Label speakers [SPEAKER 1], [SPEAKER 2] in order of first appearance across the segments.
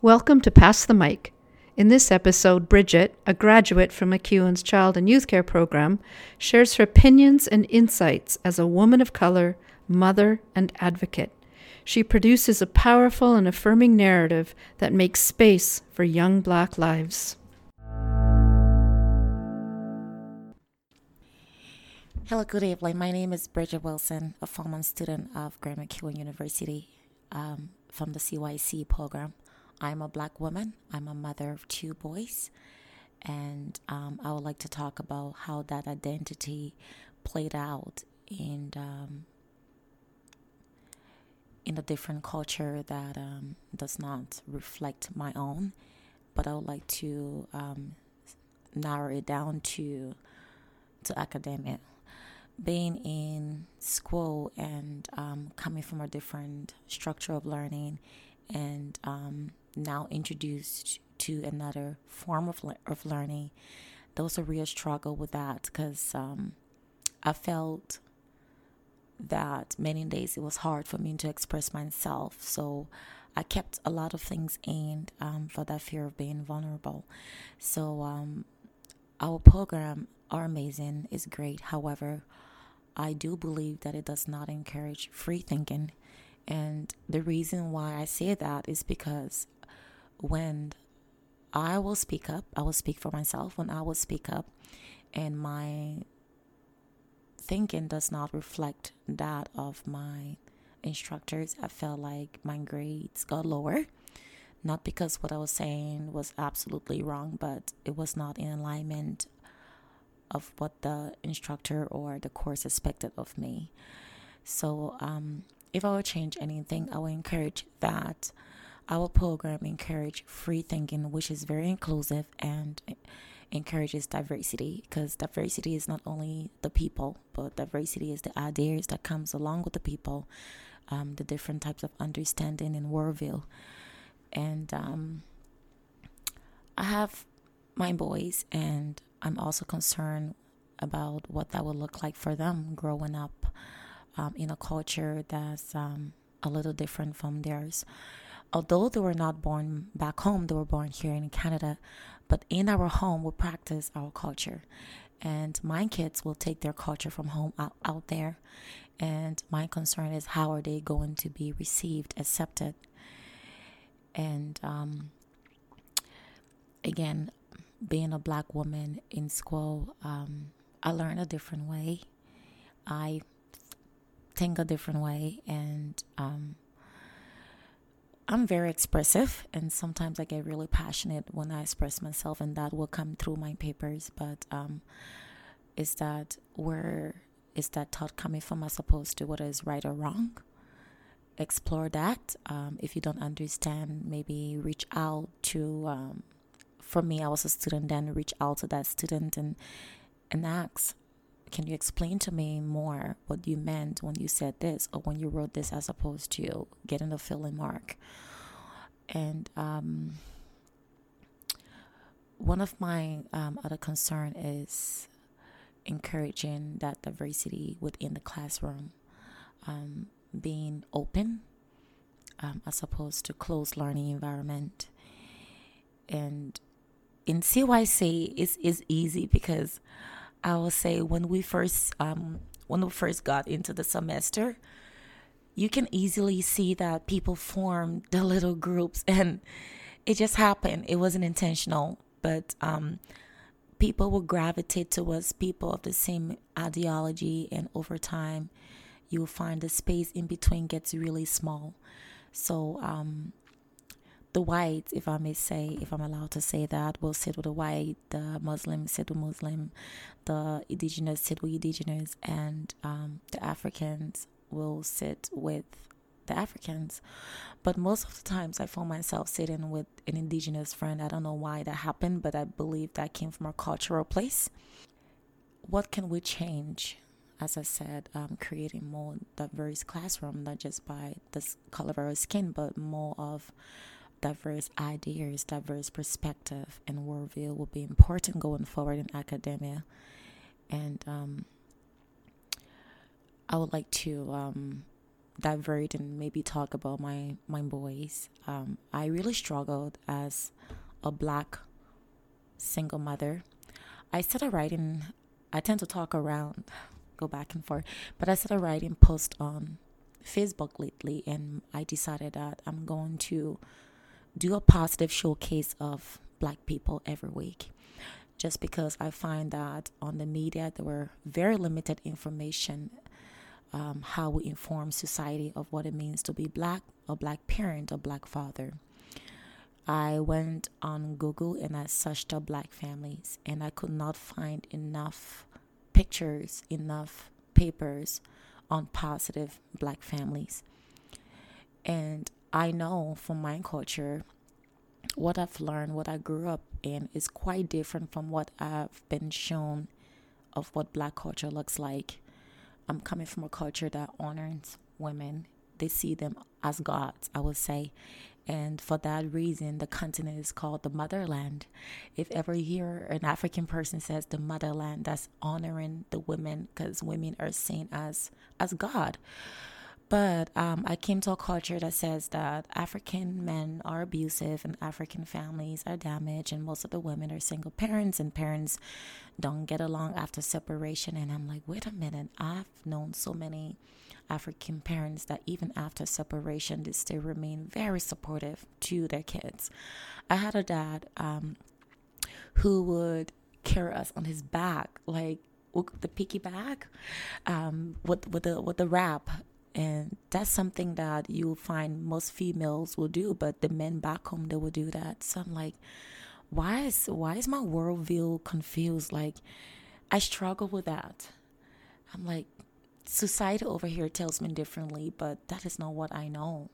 [SPEAKER 1] Welcome to Pass the Mic. In this episode, Bridget, a graduate from MacEwan's Child and Youth Care program, shares her opinions and insights as a woman of color, mother, and advocate. She produces a powerful and affirming narrative that makes space for young Black lives.
[SPEAKER 2] Hello, good evening. My name is Bridget Wilson, a former student of Grand MacEwan University from the CYC program. I'm a Black woman. I'm a mother of 2 boys. And I would like to talk about how that identity played out in a different culture that does not reflect my own. But I would like to narrow it down to academia. Being in school and coming from a different structure of learning and now introduced to another form of learning, there was a real struggle with that because I felt that many days it was hard for me to express myself. So I kept a lot of things in for that fear of being vulnerable. So our program are amazing, is great. However, I do believe that it does not encourage free thinking. And the reason why I say that is because when I will speak up, I will speak for myself. When I will speak up and my thinking does not reflect that of my instructors, I felt like my grades got lower. Not because what I was saying was absolutely wrong, but it was not in alignment of what the instructor or the course expected of me. So if I would change anything, I would encourage that our program encourage free thinking, which is very inclusive and encourages diversity, because diversity is not only the people, but diversity is the ideas that comes along with the people, the different types of understanding and worldview. And I have my boys, and I'm also concerned about what that will look like for them growing up in a culture that's a little different from theirs. Although they were not born back home, they were born here in Canada, but in our home, we practice our culture. And my kids will take their culture from home out there. And my concern is, how are they going to be received, accepted? And again, being a Black woman in school, I learn a different way. I think a different way, and I'm very expressive, and sometimes I get really passionate when I express myself, and that will come through my papers. But is that thought coming from as opposed to what is right or wrong? Explore that. If you don't understand, maybe reach out to. For me, I was a student then. Reach out to that student and ask, can you explain to me more what you meant when you said this or when you wrote this, as opposed to getting a fill-in mark? And one of my other concern is encouraging that diversity within the classroom, being open as opposed to closed learning environment. And in CYC, it's easy because I will say when we first got into the semester, you can easily see that people form the little groups, and it just happened. It wasn't intentional, but people will gravitate towards people of the same ideology, and over time, you'll find the space in between gets really small. So the whites, if I may say, if I'm allowed to say that, will sit with the white, the Muslim sit with Muslim, the indigenous sit with indigenous, and the Africans will sit with the Africans. But most of the times I found myself sitting with an indigenous friend. I don't know why that happened, but I believe that came from a cultural place. What can we change? As I said, creating more diverse classroom, not just by the color of our skin, but more of diverse ideas, diverse perspective, and worldview will be important going forward in academia. And I would like to divert and maybe talk about my boys. I really struggled as a Black single mother. I started writing. I tend to talk around, go back and forth, but I started writing posts on Facebook lately, and I decided that I'm going to do a positive showcase of Black people every week. Just because I find that on the media there were very limited information, how we inform society of what it means to be Black, a Black parent, a Black father. I went on Google and I searched up Black families, and I could not find enough pictures, enough papers on positive Black families. And I know from my culture, what I've learned, what I grew up in, is quite different from what I've been shown of what Black culture looks like. I'm coming from a culture that honors women. They see them as gods, I would say. And for that reason, the continent is called the motherland. If ever you hear an African person says the motherland, that's honoring the women, because women are seen as God. But I came to a culture that says that African men are abusive and African families are damaged, and most of the women are single parents, and parents don't get along after separation. And I'm like, wait a minute, I've known so many African parents that even after separation, they still remain very supportive to their kids. I had a dad who would carry us on his back, like the piggyback, with the wrap. And that's something that you find most females will do, but the men back home, they will do that. So I'm like, why is my worldview confused? Like, I struggle with that. I'm like, society over here tells me differently, but that is not what I know.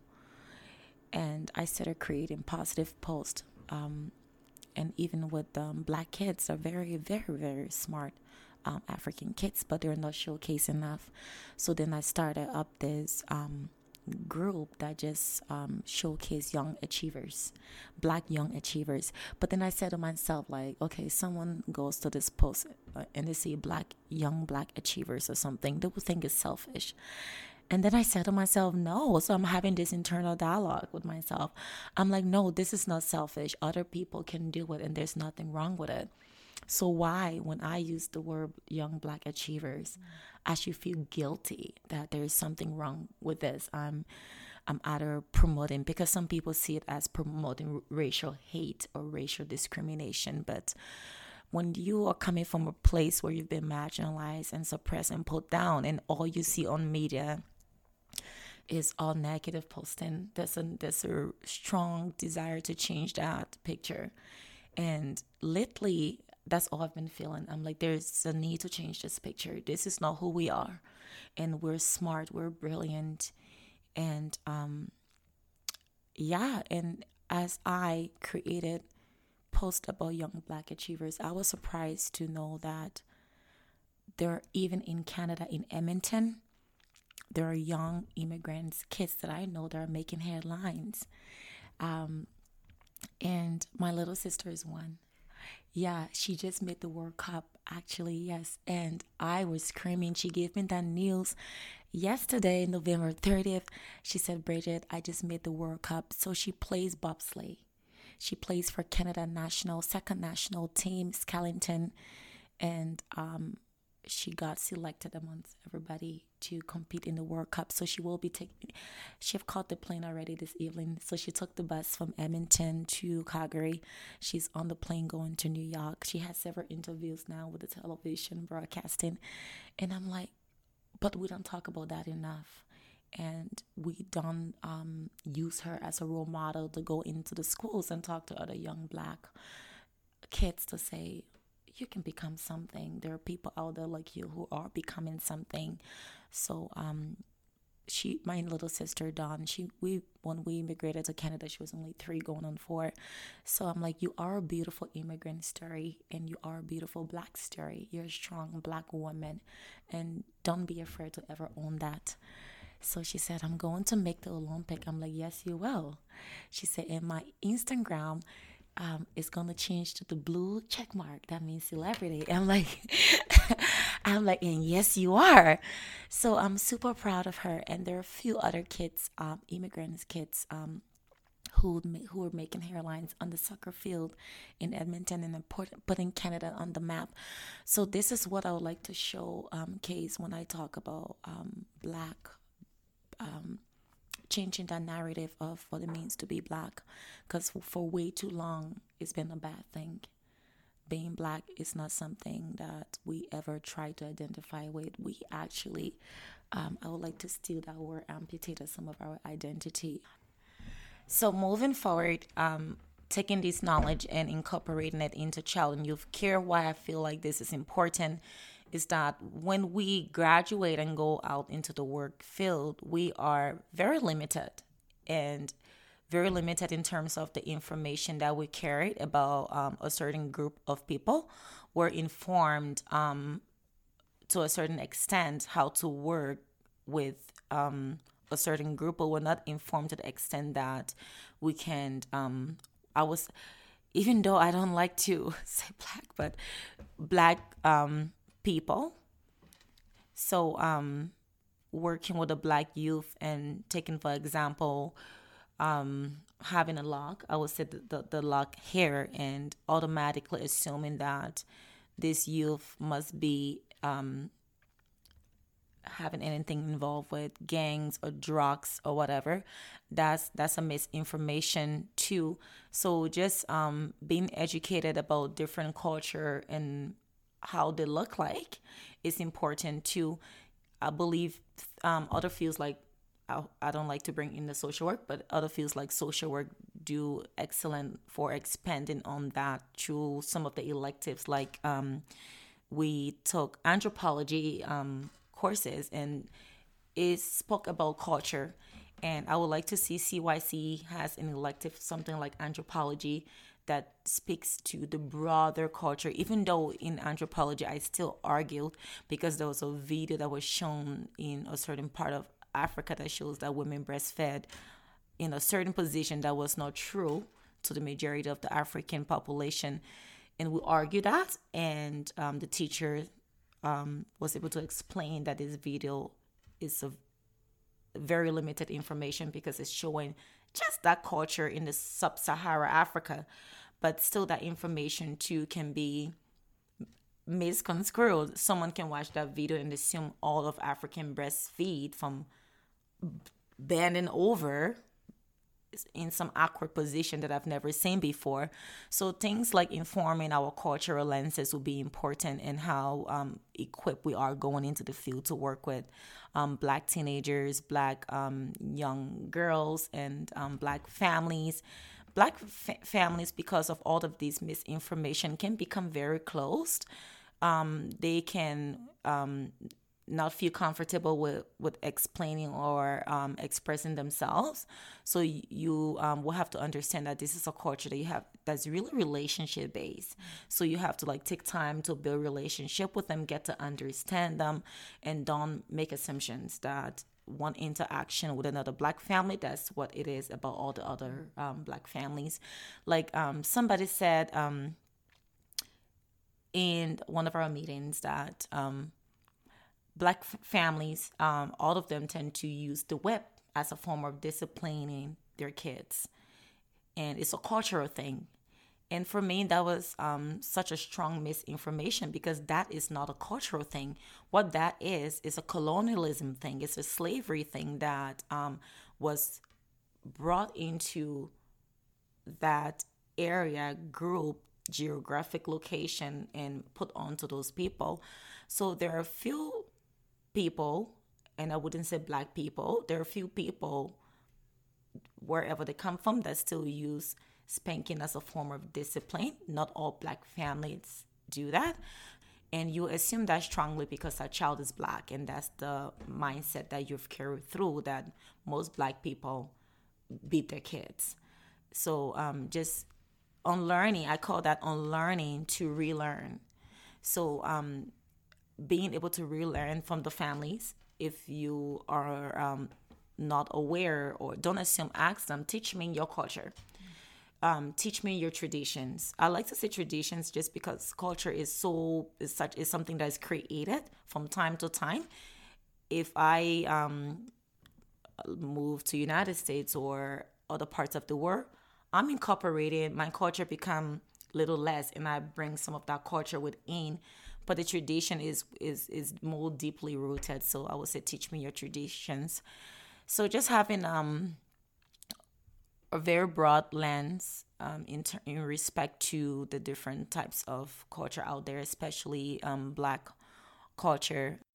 [SPEAKER 2] And I started creating positive posts. And even with Black kids, they're very, very, very smart. African kids, but they're not showcased enough. So then I started up this group that just showcase young achievers, Black young achievers. But then I said to myself, like, okay, someone goes to this post and they see young Black achievers or something, they will think it's selfish. And then I said to myself, no. So I'm having this internal dialogue with myself. I'm like, no, this is not selfish. Other people can do it and there's nothing wrong with it. So why, when I use the word young Black achievers, I should feel guilty that there is something wrong with this? I'm either promoting, because some people see it as promoting racial hate or racial discrimination. But when you are coming from a place where you've been marginalized and suppressed and put down, and all you see on media is all negative posting, there's a strong desire to change that picture. And lately, that's all I've been feeling. I'm like, there's a need to change this picture. This is not who we are. And we're smart. We're brilliant. And and as I created posts about young Black achievers, I was surprised to know that there, even in Canada, in Edmonton, there are young immigrants, kids that I know that are making headlines. And my little sister is one. Yeah, she just made the World Cup, actually, yes. And I was screaming. She gave me that news yesterday, November 30th. She said, Bridget, I just made the World Cup. So she plays bobsleigh. She plays for Canada second national team, Skellington. And she got selected amongst everybody to compete in the World Cup. So she will be she have caught the plane already this evening. So she took the bus from Edmonton to Calgary. She's on the plane going to New York. She has several interviews now with the television broadcasting. And I'm like, but we don't talk about that enough. And we don't use her as a role model to go into the schools and talk to other young Black kids to say, you can become something. There are people out there like you who are becoming something. So my little sister Dawn, when we immigrated to Canada, she was only 3 going on 4. So I'm like, you are a beautiful immigrant story, and you are a beautiful Black story. You're a strong Black woman, and don't be afraid to ever own that. So she said, I'm going to make the Olympic. I'm like, yes, you will. She said, in my Instagram, it's going to change to the blue check mark. That means celebrity. I'm like, I'm like, and yes, you are. So I'm super proud of her. And there are a few other kids, immigrants kids, who are making hairlines on the soccer field in Edmonton and putting Canada on the map. So this is what I would like to show, Case, when I talk about black, changing that narrative of what it means to be black, because for way too long it's been a bad thing. Being black is not something that we ever try to identify with. We actually, I would like to steal that word, amputated some of our identity. So moving forward, taking this knowledge and incorporating it into child and youth care, why I feel like this is important is that when we graduate and go out into the work field, we are very limited and very limited in terms of the information that we carried about a certain group of people. We're informed to a certain extent how to work with a certain group, but we're not informed to the extent that we can. I was, even though I don't like to say black, but black people. So working with a black youth and taking, for example, having a lock, I would say the lock hair, and automatically assuming that this youth must be having anything involved with gangs or drugs or whatever. That's a misinformation too. So just being educated about different culture and how they look like is important too. I believe other fields like I don't like to bring in the social work, but other fields like social work do excellent for expanding on that through some of the electives. Like we took anthropology courses, and it spoke about culture. And I would like to see CYC has an elective, something like anthropology, that speaks to the broader culture. Even though in anthropology, I still argued because there was a video that was shown in a certain part of Africa that shows that women breastfed in a certain position that was not true to the majority of the African population. And we argued that, and the teacher was able to explain that this video is a very limited information because it's showing just that culture in the sub-Sahara Africa, but still that information too can be misconstrued. Someone can watch that video and assume all of African breastfeed from bending over in some awkward position that I've never seen before. So things like informing our cultural lenses will be important in how equipped we are going into the field to work with black teenagers, black young girls, and black families. Black families, because of all of this misinformation, can become very closed. They can not feel comfortable with explaining or expressing themselves. So you will have to understand that this is a culture that you have that's really relationship based. So you have to like take time to build relationship with them, get to understand them, and don't make assumptions that one interaction with another black family, that's what it is about all the other black families. Like somebody said in one of our meetings that black families, all of them tend to use the whip as a form of disciplining their kids. And it's a cultural thing. And for me, that was such a strong misinformation because that is not a cultural thing. What that is a colonialism thing. It's a slavery thing that was brought into that area, group, geographic location, and put onto those people. So there are a few people, and I wouldn't say black people, there are a few people wherever they come from that still use spanking as a form of discipline. Not all black families do that. And you assume that strongly because that child is black, and that's the mindset that you've carried through, that most black people beat their kids. So just unlearning, I call that unlearning to relearn. So being able to relearn from the families, if you are not aware or don't assume, ask them, teach me your culture. teach me your traditions. I like to say traditions just because culture is something that is created from time to time. If I move to United States or other parts of the world, I'm incorporating my culture become little less, and I bring some of that culture within. But the tradition is more deeply rooted. So I would say, teach me your traditions. So just having a very broad lens in respect to the different types of culture out there, especially Black culture.